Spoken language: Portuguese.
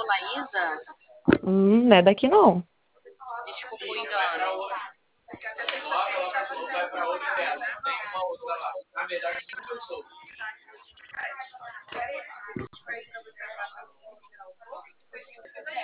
Laísa? Não é daqui não. Desculpa o engano.